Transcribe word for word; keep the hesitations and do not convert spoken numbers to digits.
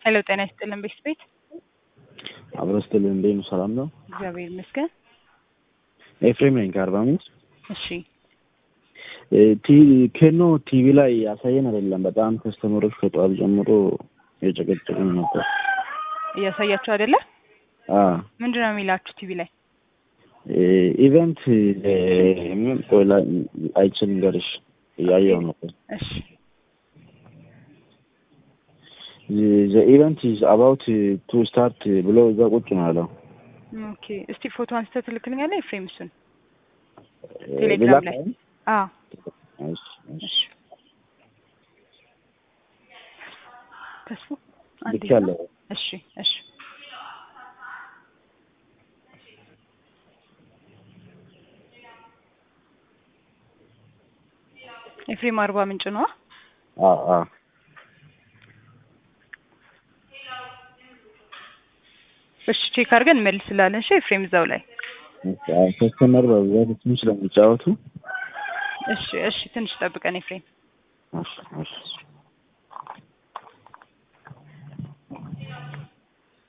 ሄሎ ጤና ይስጥልን ቤት አብረስተልን እንዴት ነው? ሰላም ነው? እግዚአብሔር ይመስገን። ኤፍሬም ነኝ ከአርባ ምንጭ። እሺ ቲ ከኖ ቲቪ ላይ ያሳየን አይደለም። በጣም ከስተመሮች ከጧት ጀምሮ የጨቀጨቁን ነበር። እያሳያችሁ አይደለ? አዎ። ምንድነው የሚላችሁ ቲቪ ላይ? ኢቨንት ምን ቆላ አይችልም ገርሽ ያየው ነበር። እሺ the event is about to start ብሎ እዛ ቁጭ ነው ያለው። ኦኬ እስቲ ፎቶ አንስተህ ትልክልኛለህ ኤፍሬም? እሱን ቴሌግራም ላይ አዎ። እሺ እሺ ተስፉ አንዴ ይቻላል። እሺ እሺ ኤፍሬም አርባ ምንጭ ነው? አዎ አዎ። እሺ ቼክ አድርገን እንመልስላለን። እሺ ኤፍሬም እዛው ላይ ከስተመር በብዛት ትንሽ ስለሚጫወቱ እሺ እሺ ትንሽ ጠብቀን ኤፍሬም። እሺ እሺ